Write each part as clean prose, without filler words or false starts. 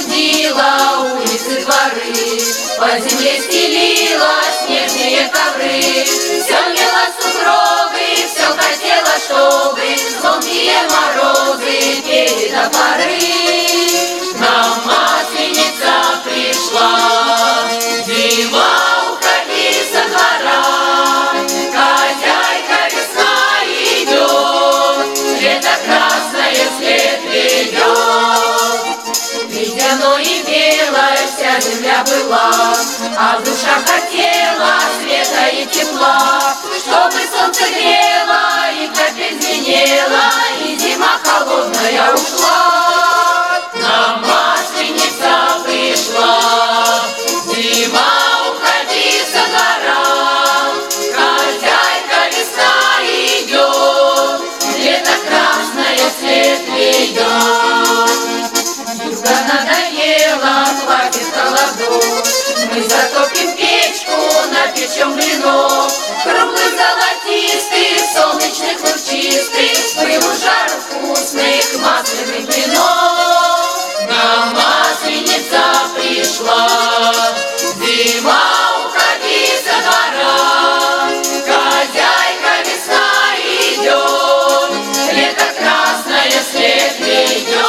будила улицы, дворы, по земле стелила снежные ковры, все мела сугробы, все хотела, чтобы звонкие морозы пели до поры. Нам Масленица пришла, зима, уходи со двора, хозяйка весна идет, лето красное вслед ведет. Ледяной и белая вся земля была, а душа хотела света и тепла, чтобы солнце грело и капель звенело, и зима холодная ушла. Нам Масленица пришла, зима, уходи со двора, хозяйка весна идет, лето красное вслед ведет. Юга надоела, хватит холодов, мы затопим печку, напечем блинов, круглых, золотистых, солнечных, лучистых, пылу жару вкусных масляных блинов. Нам Масленица пришла, зима, уходи со двора, хозяйка весна идет, лето красное вслед ведет.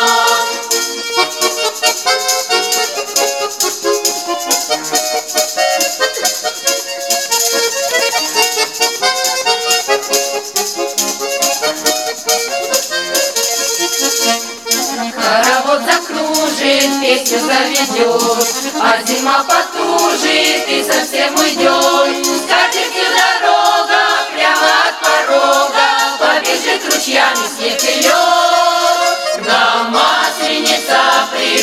Хоровод закружит, песню заведет, а зима потужит и совсем уйдет. Скатертью дорога прямо от порога, побежит ручьями снег и лед. К нам Масленица пришла.